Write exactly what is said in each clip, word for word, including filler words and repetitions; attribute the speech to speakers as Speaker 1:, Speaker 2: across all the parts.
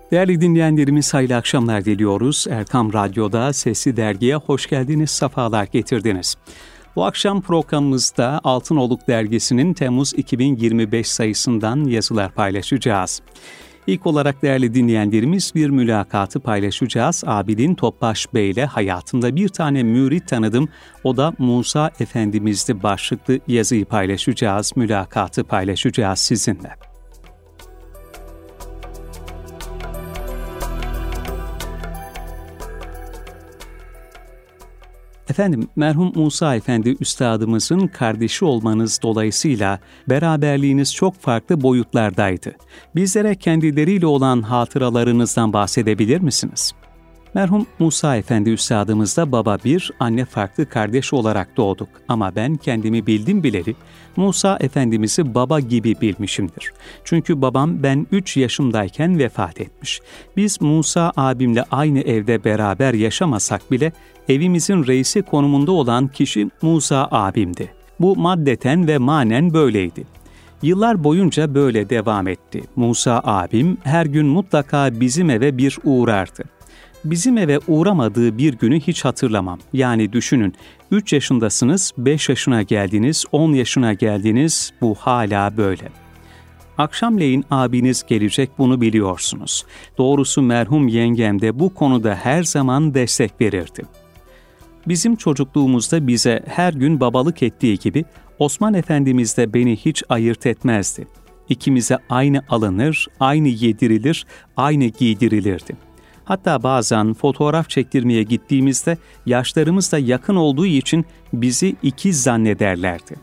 Speaker 1: Değerli dinleyenlerimiz, hayırlı akşamlar diliyoruz. Erkam Radyo'da Sesli Dergi'ye hoş geldiniz, sefalar getirdiniz. Bu akşam programımızda Altınoluk Dergisi'nin Temmuz iki bin yirmi beş sayısından yazılar paylaşacağız. İlk olarak değerli dinleyenlerimiz bir mülakatı paylaşacağız. Abidin Topbaş Bey ile hayatımda bir tane mürit tanıdım, o da Musa Efendimiz'di başlıklı yazıyı paylaşacağız, mülakatı paylaşacağız sizinle. Efendim, merhum Musa Efendi Üstadımızın kardeşi olmanız dolayısıyla beraberliğiniz çok farklı boyutlardaydı. Bizlere kendileriyle olan hatıralarınızdan bahsedebilir misiniz? Merhum Musa Efendi Üstadımızda baba bir, anne farklı kardeş olarak doğduk. Ama ben kendimi bildim bileli Musa Efendimiz'i baba gibi bilmişimdir. Çünkü babam ben üç yaşımdayken vefat etmiş. Biz Musa abimle aynı evde beraber yaşamasak bile evimizin reisi konumunda olan kişi Musa abimdi. Bu maddeten ve manen böyleydi. Yıllar boyunca böyle devam etti. Musa abim her gün mutlaka bizim eve bir uğrardı. Bizim eve uğramadığı bir günü hiç hatırlamam. Yani düşünün, üç yaşındasınız, beş yaşına geldiniz, on yaşına geldiniz, bu hala böyle. Akşamleyin abiniz gelecek, bunu biliyorsunuz. Doğrusu merhum yengem de bu konuda her zaman destek verirdi. Bizim çocukluğumuzda bize her gün babalık ettiği gibi Osman Efendimiz de beni hiç ayırt etmezdi. İkimize aynı alınır, aynı yedirilir, aynı giydirilirdi. Hatta bazen fotoğraf çektirmeye gittiğimizde yaşlarımız da yakın olduğu için bizi ikiz zannederlerdi.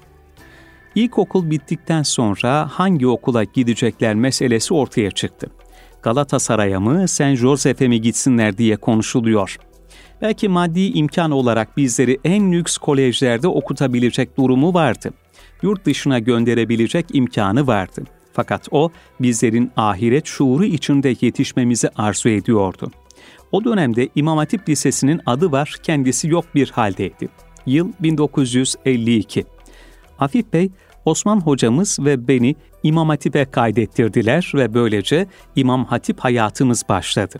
Speaker 1: İlkokul bittikten sonra hangi okula gidecekler meselesi ortaya çıktı. Galatasaray'a mı, Saint Joseph'e mi gitsinler diye konuşuluyor. Belki maddi imkan olarak bizleri en lüks kolejlerde okutabilecek durumu vardı. Yurt dışına gönderebilecek imkanı vardı. Fakat o, bizlerin ahiret şuuru içinde yetişmemizi arzu ediyordu. O dönemde İmam Hatip Lisesi'nin adı var, kendisi yok bir haldeydi. Yıl bin dokuz yüz elli iki. Afif Bey, Osman hocamız ve beni İmam Hatip'e kaydettirdiler ve böylece İmam Hatip hayatımız başladı.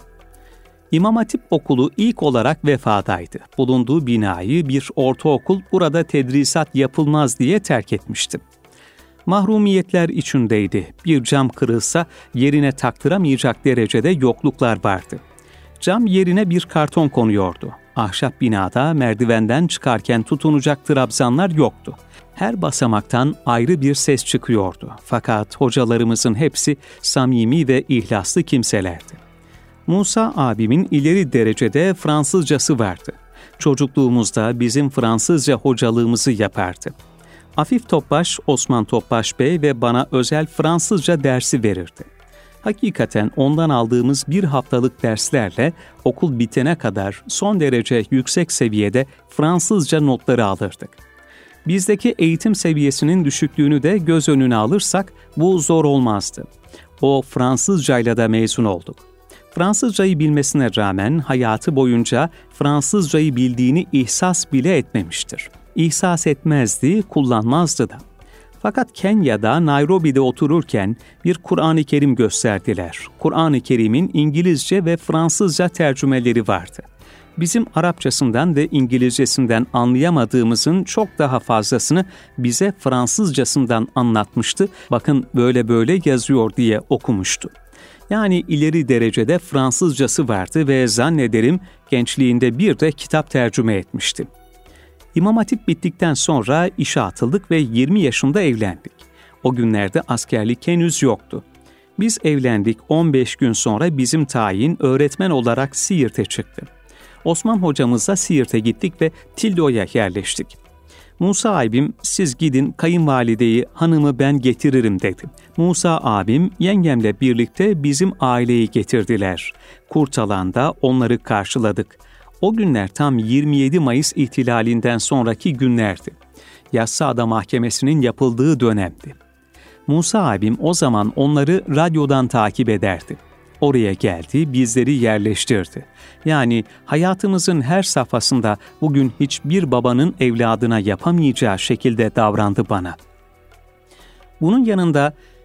Speaker 1: İmam Hatip okulu ilk olarak Vefa'daydı. Bulunduğu binayı bir ortaokul, burada tedrisat yapılmaz diye terk etmişti. Mahrumiyetler içindeydi. Bir cam kırılsa yerine taktıramayacak derecede yokluklar vardı. Cam yerine bir karton konuyordu. Ahşap binada merdivenden çıkarken tutunacak trabzanlar yoktu. Her basamaktan ayrı bir ses çıkıyordu. Fakat hocalarımızın hepsi samimi ve ihlaslı kimselerdi. Musa abimin ileri derecede Fransızcası vardı. Çocukluğumuzda bizim Fransızca hocalığımızı yapardı. Afif Topbaş, Osman Topbaş Bey ve bana özel Fransızca dersi verirdi. Hakikaten ondan aldığımız bir haftalık derslerle okul bitene kadar son derece yüksek seviyede Fransızca notları alırdık. Bizdeki eğitim seviyesinin düşüklüğünü de göz önüne alırsak bu zor olmazdı. O Fransızcayla da mezun olduk. Fransızcayı bilmesine rağmen hayatı boyunca Fransızcayı bildiğini ihsas bile etmemiştir. İhsas etmezdi, kullanmazdı da. Fakat Kenya'da, Nairobi'de otururken bir Kur'an-ı Kerim gösterdiler. Kur'an-ı Kerim'in İngilizce ve Fransızca tercümeleri vardı. Bizim Arapçasından ve İngilizcesinden anlayamadığımızın çok daha fazlasını bize Fransızcasından anlatmıştı. Bakın böyle böyle yazıyor diye okumuştu. Yani ileri derecede Fransızcası vardı ve zannederim gençliğinde bir de kitap tercüme etmişti. İmam Hatip bittikten sonra işe atıldık ve yirmi yaşında evlendik. O günlerde askerlik henüz yoktu. Biz evlendik, on beş gün sonra bizim tayin öğretmen olarak Siirt'e çıktı. Osman hocamızla Siirt'e gittik ve Tillo'ya yerleştik. Musa abim, siz gidin kayınvalideyi, hanımı ben getiririm dedi. Musa abim yengemle birlikte bizim aileyi getirdiler. Kurtalan'da onları karşıladık. O günler tam yirmi yedi Mayıs ihtilalinden sonraki günlerdi. Yassıada Mahkemesi'nin yapıldığı dönemdi. Musa abim o zaman onları radyodan takip ederdi. Oraya geldi, bizleri yerleştirdi. Yani hayatımızın her safhasında bugün hiçbir babanın evladına yapamayacağı şekilde davrandı bana. Bunun yanında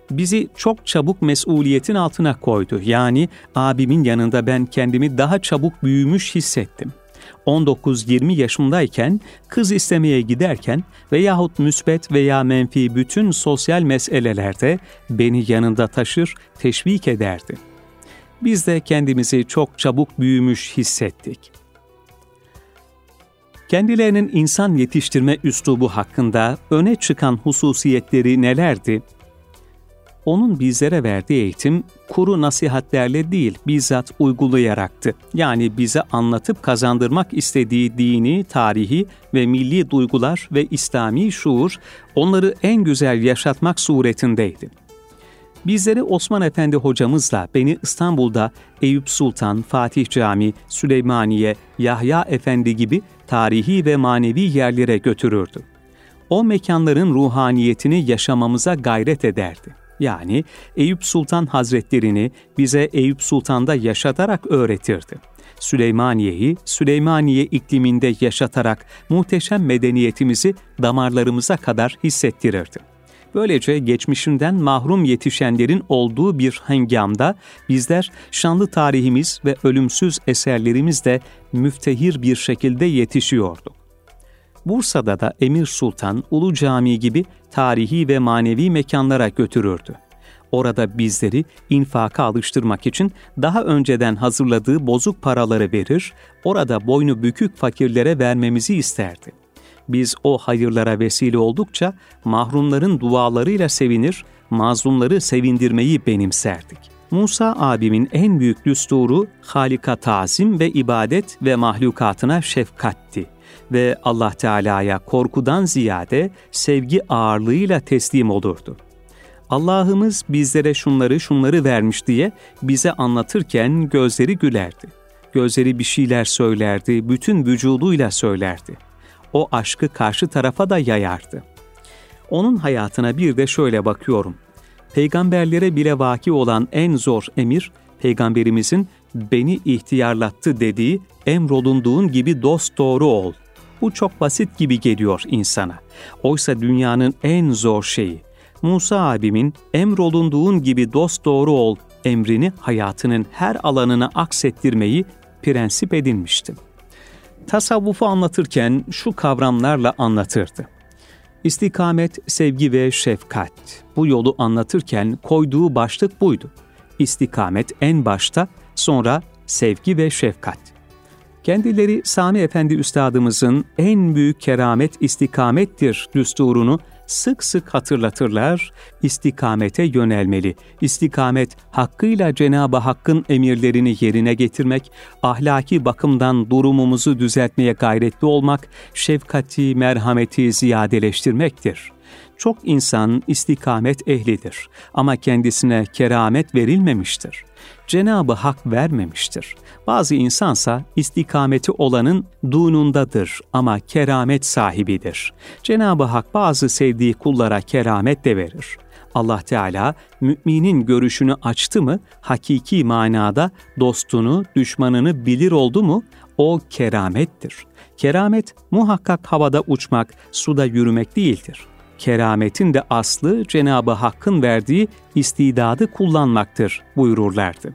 Speaker 1: bizi çok çabuk mesuliyetin altına koydu. Yani abimin yanında ben kendimi daha çabuk büyümüş hissettim. on dokuz yirmi yaşımdayken kız istemeye giderken veyahut müsbet veya menfi bütün sosyal meselelerde beni yanında taşır, teşvik ederdi. Biz de kendimizi çok çabuk büyümüş hissettik. Kendilerinin insan yetiştirme üslubu hakkında öne çıkan hususiyetleri nelerdi? Onun bizlere verdiği eğitim, kuru nasihatlerle değil, bizzat uygulayaraktı. Yani bize anlatıp kazandırmak istediği dini, tarihi ve milli duygular ve İslami şuur, onları en güzel yaşatmak suretindeydi. Bizleri Osman Efendi hocamızla beni İstanbul'da Eyüp Sultan, Fatih Camii, Süleymaniye, Yahya Efendi gibi tarihi ve manevi yerlere götürürdü. O mekanların ruhaniyetini yaşamamıza gayret ederdi. Yani Eyüp Sultan Hazretlerini bize Eyüp Sultan'da yaşatarak öğretirdi. Süleymaniye'yi Süleymaniye ikliminde yaşatarak muhteşem medeniyetimizi damarlarımıza kadar hissettirirdi. Böylece geçmişinden mahrum yetişenlerin olduğu bir hengamda bizler şanlı tarihimiz ve ölümsüz eserlerimizle müftehir bir şekilde yetişiyorduk. Bursa'da da Emir Sultan, Ulu Camii gibi tarihi ve manevi mekanlara götürürdü. Orada bizleri infaka alıştırmak için daha önceden hazırladığı bozuk paraları verir, orada boynu bükük fakirlere vermemizi isterdi. Biz o hayırlara vesile oldukça mahrumların dualarıyla sevinir, mazlumları sevindirmeyi benimserdik. Musa abimin en büyük düsturu Halik'a tazim ve ibadet ve mahlukatına şefkatti ve Allah Teala'ya korkudan ziyade sevgi ağırlığıyla teslim olurdu. Allah'ımız bizlere şunları şunları vermiş diye bize anlatırken gözleri gülerdi. Gözleri bir şeyler söylerdi, bütün vücuduyla söylerdi. O aşkı karşı tarafa da yayardı. Onun hayatına bir de şöyle bakıyorum. Peygamberlere bile vaki olan en zor emir, Peygamberimizin beni ihtiyarlattı dediği emrolunduğun gibi dosdoğru ol. Bu çok basit gibi geliyor insana. Oysa dünyanın en zor şeyi. Musa abimin emrolunduğun gibi dosdoğru ol emrini hayatının her alanına aksettirmeyi prensip edinmişti. Tasavvufu anlatırken şu kavramlarla anlatırdı. İstikamet, sevgi ve şefkat. Bu yolu anlatırken koyduğu başlık buydu. İstikamet en başta, sonra sevgi ve şefkat. Kendileri Sami Efendi Üstadımızın en büyük keramet istikamettir düsturunu sık sık hatırlatırlar, istikamete yönelmeli. İstikamet, hakkıyla Cenab-ı Hakk'ın emirlerini yerine getirmek, ahlaki bakımdan durumumuzu düzeltmeye gayretli olmak, şefkati, merhameti ziyadeleştirmektir. Çok insan istikamet ehlidir ama kendisine keramet verilmemiştir. Cenab-ı Hak vermemiştir. Bazı insansa istikameti olanın dunundadır ama keramet sahibidir. Cenab-ı Hak bazı sevdiği kullara keramet de verir. Allah Teala müminin görüşünü açtı mı, hakiki manada dostunu, düşmanını bilir oldu mu, o keramettir. Keramet muhakkak havada uçmak, suda yürümek değildir. Kerametin de aslı Cenab-ı Hakk'ın verdiği istidadı kullanmaktır buyururlardı.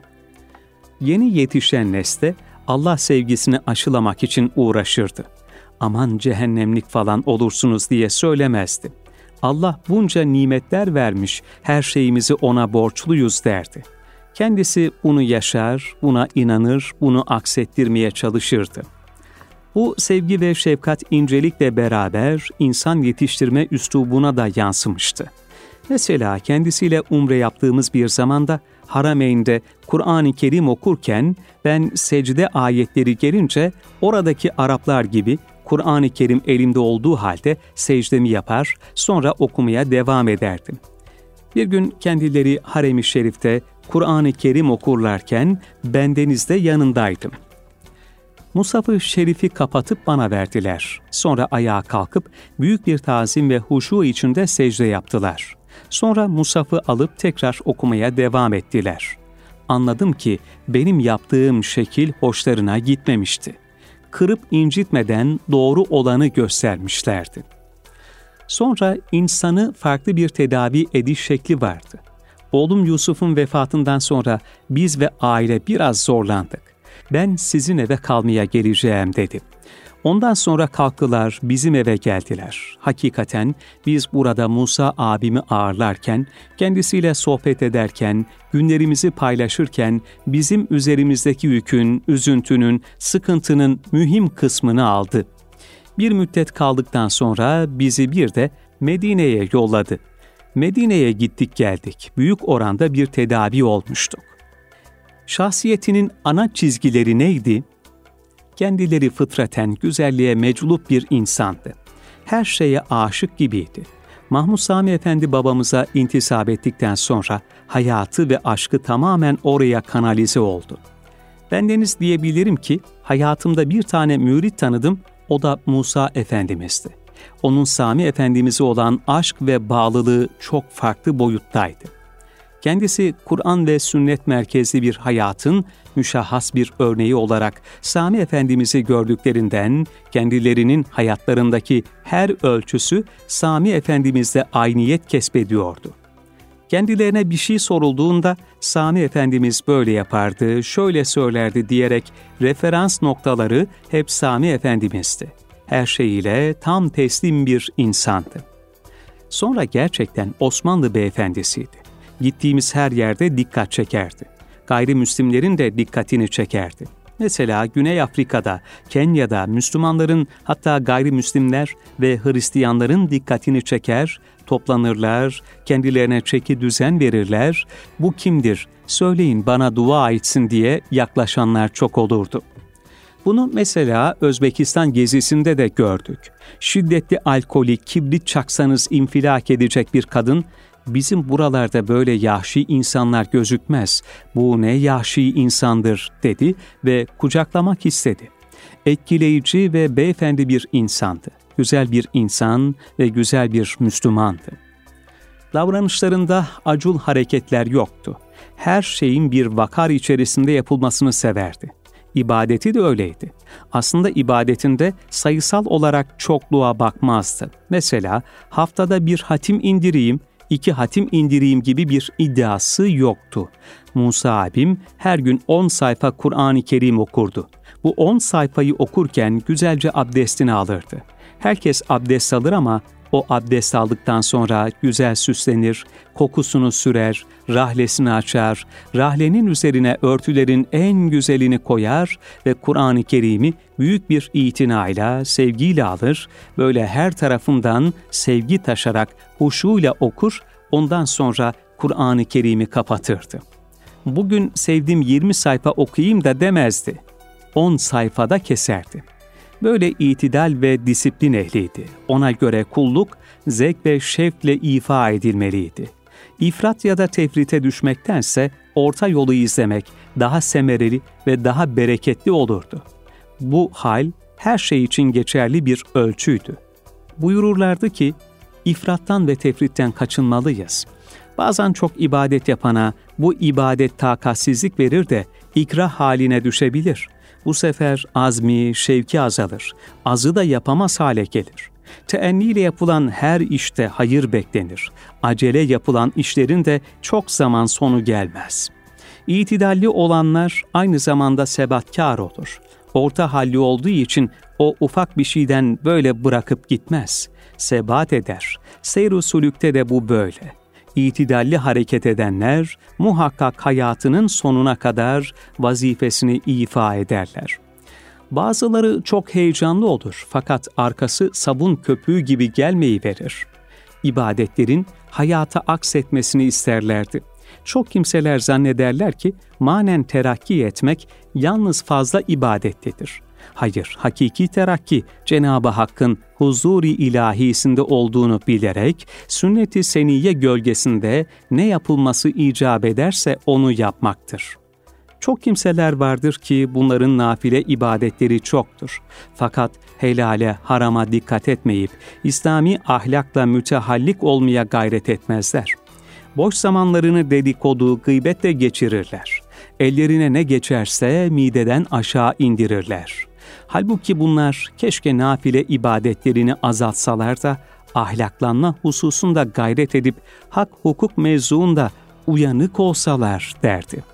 Speaker 1: Yeni yetişen nesle Allah sevgisini aşılamak için uğraşırdı. Aman cehennemlik falan olursunuz diye söylemezdi. Allah bunca nimetler vermiş, her şeyimizi ona borçluyuz derdi. Kendisi bunu yaşar, buna inanır, bunu aksettirmeye çalışırdı. Bu sevgi ve şefkat incelikle beraber insan yetiştirme üslubuna da yansımıştı. Mesela kendisiyle umre yaptığımız bir zamanda Harameyn'de Kur'an-ı Kerim okurken ben secde ayetleri gelince oradaki Araplar gibi Kur'an-ı Kerim elimde olduğu halde secdemi yapar, sonra okumaya devam ederdim. Bir gün kendileri Harem-i Şerif'te Kur'an-ı Kerim okurlarken bendeniz de yanındaydım. Musaf-ı Şerif'i kapatıp bana verdiler. Sonra ayağa kalkıp büyük bir tazim ve huşu içinde secde yaptılar. Sonra Musaf'ı alıp tekrar okumaya devam ettiler. Anladım ki benim yaptığım şekil hoşlarına gitmemişti. Kırıp incitmeden doğru olanı göstermişlerdi. Sonra insanı farklı bir tedavi ediş şekli vardı. Oğlum Yusuf'un vefatından sonra biz ve aile biraz zorlandık. Ben sizin eve kalmaya geleceğim dedi. Ondan sonra kalktılar, bizim eve geldiler. Hakikaten biz burada Musa abimi ağırlarken, kendisiyle sohbet ederken, günlerimizi paylaşırken bizim üzerimizdeki yükün, üzüntünün, sıkıntının mühim kısmını aldı. Bir müddet kaldıktan sonra bizi bir de Medine'ye yolladı. Medine'ye gittik geldik. Büyük oranda bir tedavi olmuştuk. Şahsiyetinin ana çizgileri neydi? Kendileri fıtraten güzelliğe meclup bir insandı. Her şeye aşık gibiydi. Mahmud Sami Efendi babamıza intisap ettikten sonra hayatı ve aşkı tamamen oraya kanalize oldu. Bendeniz diyebilirim ki hayatımda bir tane mürit tanıdım, o da Musa Efendimiz'di. Onun Sami Efendimiz'e olan aşk ve bağlılığı çok farklı boyuttaydı. Kendisi Kur'an ve sünnet merkezli bir hayatın müşahhas bir örneği olarak Sami Efendimiz'i gördüklerinden kendilerinin hayatlarındaki her ölçüsü Sami Efendimiz'le ayniyet kesbediyordu. Kendilerine bir şey sorulduğunda Sami Efendimiz böyle yapardı, şöyle söylerdi diyerek referans noktaları hep Sami Efendimiz'ti. Her şeyiyle tam teslim bir insandı. Sonra gerçekten Osmanlı beyefendisiydi. Gittiğimiz her yerde dikkat çekerdi. Gayrimüslimlerin de dikkatini çekerdi. Mesela Güney Afrika'da, Kenya'da Müslümanların hatta gayrimüslimler ve Hristiyanların dikkatini çeker, toplanırlar, kendilerine çeki düzen verirler. Bu kimdir? Söyleyin bana dua etsin diye yaklaşanlar çok olurdu. Bunu mesela Özbekistan gezisinde de gördük. Şiddetli alkolü kibrit çaksanız infilak edecek bir kadın, bizim buralarda böyle yahşi insanlar gözükmez, bu ne yahşi insandır dedi ve kucaklamak istedi. Etkileyici ve beyefendi bir insandı. Güzel bir insan ve güzel bir Müslümandı. Davranışlarında acul hareketler yoktu. Her şeyin bir vakar içerisinde yapılmasını severdi. İbadeti de öyleydi. Aslında ibadetinde sayısal olarak çokluğa bakmazdı. Mesela haftada bir hatim indireyim, iki hatim indireyim gibi bir iddiası yoktu. Musa abim her gün on sayfa Kur'an-ı Kerim okurdu. Bu on sayfayı okurken güzelce abdestini alırdı. Herkes abdest alır ama o abdest aldıktan sonra güzel süslenir, kokusunu sürer, rahlesini açar, rahlenin üzerine örtülerin en güzelini koyar ve Kur'an-ı Kerim'i büyük bir itinayla, sevgiyle alır, böyle her tarafından sevgi taşarak huşuyla okur, ondan sonra Kur'an-ı Kerim'i kapatırdı. Bugün sevdiğim yirmi sayfa okuyayım da demezdi. on sayfada keserdi. Böyle itidal ve disiplin ehliydi. Ona göre kulluk, zevk ve şevkle ifa edilmeliydi. İfrat ya da tefrite düşmektense orta yolu izlemek daha semereli ve daha bereketli olurdu. Bu hal her şey için geçerli bir ölçüydü. Buyururlardı ki, ifrattan ve tefritten kaçınmalıyız. Bazen çok ibadet yapana bu ibadet takatsizlik verir de ikrah haline düşebilir. Bu sefer azmi, şevki azalır. Azı da yapamaz hale gelir. Teenniyle yapılan her işte hayır beklenir. Acele yapılan işlerin de çok zaman sonu gelmez. İtidalli olanlar aynı zamanda sebatkar olur. Orta halli olduğu için o ufak bir şeyden böyle bırakıp gitmez. Sebat eder. Seyr-u sülükte de bu böyle. İtidalli hareket edenler muhakkak hayatının sonuna kadar vazifesini ifa ederler. Bazıları çok heyecanlı olur fakat arkası sabun köpüğü gibi gelmeyiverir. İbadetlerin hayata aksetmesini isterlerdi. Çok kimseler zannederler ki manen terakki etmek yalnız fazla ibadettedir. Hayır, hakiki terakki Cenab-ı Hakk'ın huzur-i ilahisinde olduğunu bilerek sünnet-i seniyye gölgesinde ne yapılması icap ederse onu yapmaktır. Çok kimseler vardır ki bunların nafile ibadetleri çoktur. Fakat helale, harama dikkat etmeyip İslami ahlakla mütehallik olmaya gayret etmezler. Boş zamanlarını dedikodu, gıybetle geçirirler. Ellerine ne geçerse mideden aşağı indirirler. Halbuki bunlar keşke nafile ibadetlerini azaltsalar da ahlaklanma hususunda gayret edip hak hukuk mevzuunda uyanık olsalar derdi.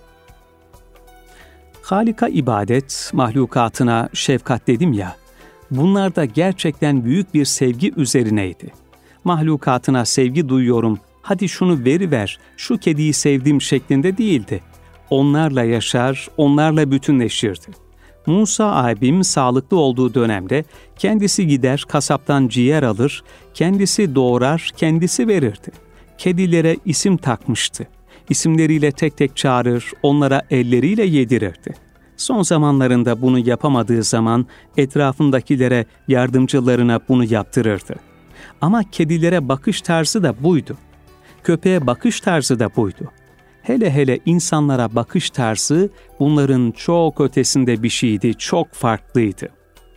Speaker 1: Halika ibadet, mahlukatına şefkat dedim ya, bunlar da gerçekten büyük bir sevgi üzerineydi. Mahlukatına sevgi duyuyorum, hadi şunu veriver, şu kediyi sevdim şeklinde değildi. Onlarla yaşar, onlarla bütünleşirdi. Musa abim sağlıklı olduğu dönemde kendisi gider kasaptan ciğer alır, kendisi doğrar, kendisi verirdi. Kedilere isim takmıştı. İsimleriyle tek tek çağırır, onlara elleriyle yedirirdi. Son zamanlarında bunu yapamadığı zaman etrafındakilere, yardımcılarına bunu yaptırırdı. Ama kedilere bakış tarzı da buydu. Köpeğe bakış tarzı da buydu. Hele hele insanlara bakış tarzı bunların çok ötesinde bir şeydi, çok farklıydı.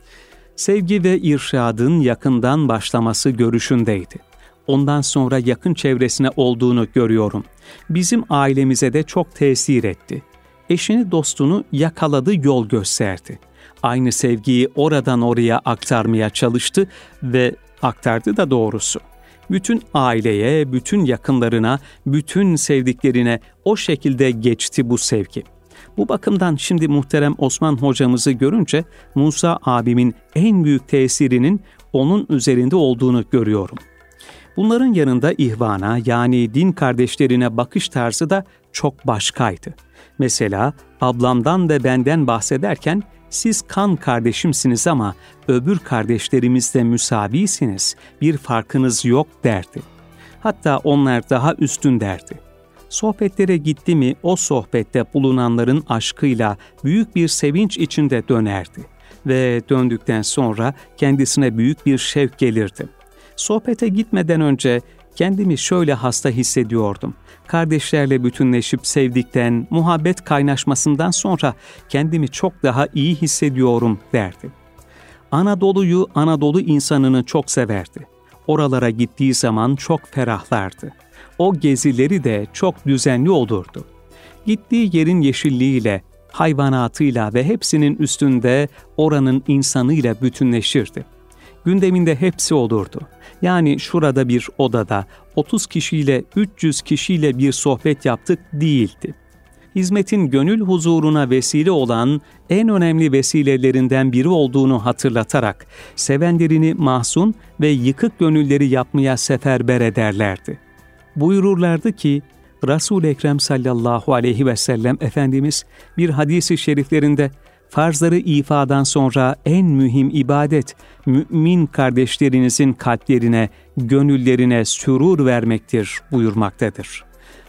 Speaker 1: Sevgi ve irşadın yakından başlaması görüşündeydi. Ondan sonra yakın çevresine olduğunu görüyorum. Bizim ailemize de çok tesir etti. Eşini, dostunu yakaladı, yol gösterdi. Aynı sevgiyi oradan oraya aktarmaya çalıştı ve aktardı da doğrusu. Bütün aileye, bütün yakınlarına, bütün sevdiklerine o şekilde geçti bu sevgi. Bu bakımdan şimdi muhterem Osman hocamızı görünce Musa abimin en büyük tesirinin onun üzerinde olduğunu görüyorum. Bunların yanında ihvana, yani din kardeşlerine bakış tarzı da çok başkaydı. Mesela ablamdan ve benden bahsederken siz kan kardeşimsiniz ama öbür kardeşlerimizle müsavisiniz, bir farkınız yok derdi. Hatta onlar daha üstün derdi. Sohbetlere gitti mi o sohbette bulunanların aşkıyla büyük bir sevinç içinde dönerdi ve döndükten sonra kendisine büyük bir şevk gelirdi. Sohbete gitmeden önce kendimi şöyle hasta hissediyordum. Kardeşlerle bütünleşip sevdikten, muhabbet kaynaşmasından sonra kendimi çok daha iyi hissediyorum derdi. Anadolu'yu, Anadolu insanını çok severdi. Oralara gittiği zaman çok ferahlardı. O gezileri de çok düzenli olurdu. Gittiği yerin yeşilliğiyle, hayvanatıyla ve hepsinin üstünde oranın insanıyla bütünleşirdi. Gündeminde hepsi olurdu. Yani şurada bir odada otuz kişiyle üç yüz kişiyle bir sohbet yaptık değildi. Hizmetin gönül huzuruna vesile olan en önemli vesilelerinden biri olduğunu hatırlatarak sevenlerini mahzun ve yıkık gönülleri yapmaya seferber ederlerdi. Buyururlardı ki Resul-i Ekrem sallallahu aleyhi ve sellem Efendimiz bir hadis-i şeriflerinde farzları ifadan sonra en mühim ibadet, mümin kardeşlerinizin kalplerine, gönüllerine sürur vermektir buyurmaktadır.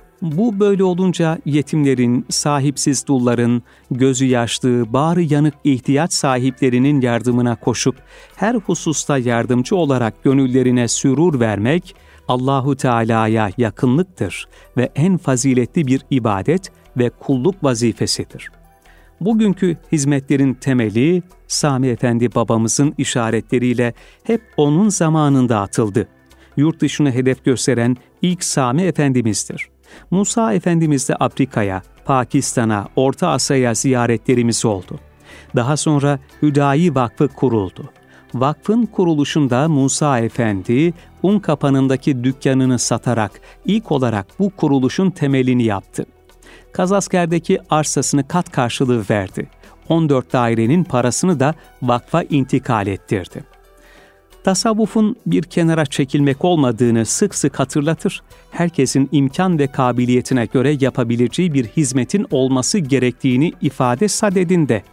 Speaker 1: Bu böyle olunca yetimlerin, sahipsiz dulların, gözü yaşlı, bağrı yanık ihtiyaç sahiplerinin yardımına koşup her hususta yardımcı olarak gönüllerine sürur vermek, Allahu Teala'ya yakınlıktır ve en faziletli bir ibadet ve kulluk vazifesidir. Bugünkü hizmetlerin temeli Sami Efendi babamızın işaretleriyle hep onun zamanında atıldı. Yurt dışına hedef gösteren ilk Sami Efendimiz'dir. Musa Efendimiz de Afrika'ya, Pakistan'a, Orta Asya'ya ziyaretlerimiz oldu. Daha sonra Hüdayi Vakfı kuruldu. Vakfın kuruluşunda Musa Efendi, Unkapanı'ndaki dükkanını satarak ilk olarak bu kuruluşun temelini yaptı. Kazasker'deki arsasını kat karşılığı verdi. on dört dairenin parasını da vakfa intikal ettirdi. Tasavvufun bir kenara çekilmek olmadığını sık sık hatırlatır, herkesin imkan ve kabiliyetine göre yapabileceği bir hizmetin olması gerektiğini ifade sadedinde.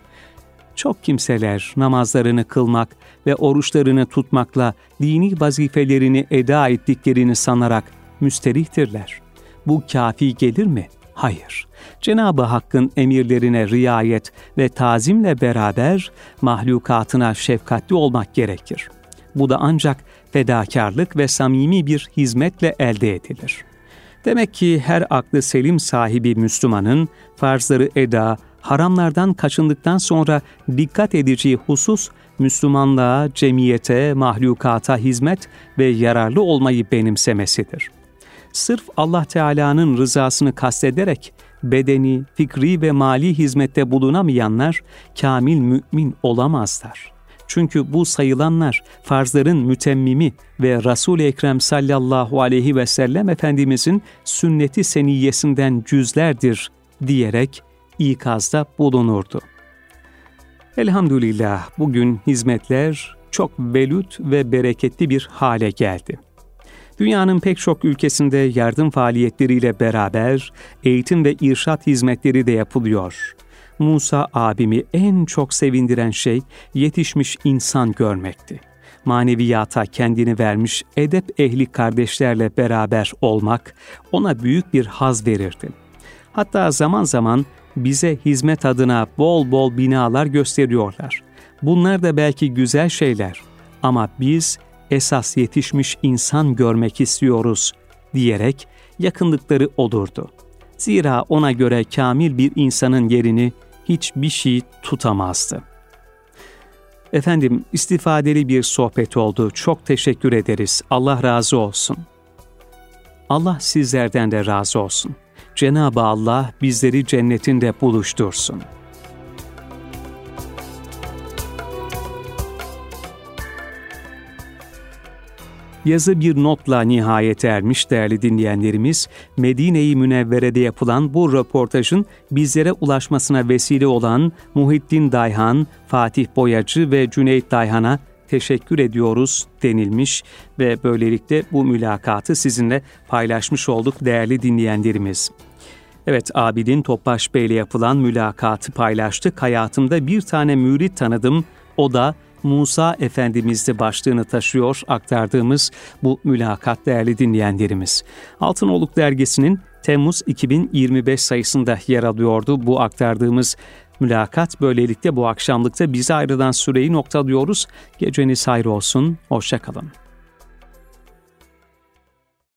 Speaker 1: Çok kimseler namazlarını kılmak ve oruçlarını tutmakla dini vazifelerini eda ettiklerini sanarak müsterihtirler. Bu kafi gelir mi? Hayır. Cenab-ı Hakk'ın emirlerine riayet ve tazimle beraber mahlukatına şefkatli olmak gerekir. Bu da ancak fedakarlık ve samimi bir hizmetle elde edilir. Demek ki her aklı selim sahibi Müslümanın farzları eda, haramlardan kaçındıktan sonra dikkat edeceği husus Müslümanlığa, cemiyete, mahlukata hizmet ve yararlı olmayı benimsemesidir. Sırf Allah Teala'nın rızasını kastederek bedeni, fikri ve mali hizmette bulunamayanlar kamil mümin olamazlar. Çünkü bu sayılanlar farzların mütemmimi ve Resul-i Ekrem sallallahu aleyhi ve sellem Efendimizin sünnet-i seniyyesinden cüzlerdir diyerek ikazda bulunurdu. Elhamdülillah bugün hizmetler çok velüt ve bereketli bir hale geldi. Dünyanın pek çok ülkesinde yardım faaliyetleriyle beraber eğitim ve irşat hizmetleri de yapılıyor. Musa abimi en çok sevindiren şey yetişmiş insan görmekti. Maneviyata kendini vermiş edep ehli kardeşlerle beraber olmak ona büyük bir haz verirdi. Hatta zaman zaman bize hizmet adına bol bol binalar gösteriyorlar. Bunlar da belki güzel şeyler ama biz esas yetişmiş insan görmek istiyoruz diyerek yakınlıkları olurdu. Zira ona göre kamil bir insanın yerini hiçbir şey tutamazdı. Efendim, istifadeli bir sohbet oldu. Çok teşekkür ederiz. Allah razı olsun. Allah sizlerden de razı olsun. Cenab-ı Allah bizleri cennetinde buluştursun. Yazı bir notla nihayete ermiş değerli dinleyenlerimiz. Medine-i Münevvere'de yapılan bu röportajın bizlere ulaşmasına vesile olan Muhittin Dayhan, Fatih Boyacı ve Cüneyt Dayhan'a teşekkür ediyoruz denilmiş ve böylelikle bu mülakatı sizinle paylaşmış olduk değerli dinleyenlerimiz. Evet, Abidin Topbaş Bey ile yapılan mülakatı paylaştık. Hayatımda bir tane mürit tanıdım, o da Musa Efendimiz'de başlığını taşıyor aktardığımız bu mülakat değerli dinleyenlerimiz. Altınoluk Dergisi'nin Temmuz iki bin yirmi beş sayısında yer alıyordu bu aktardığımız mülakat. Böylelikle bu akşamlıkta bize ayrılan süreyi noktalıyoruz. Geceniz hayır olsun, hoşça kalın.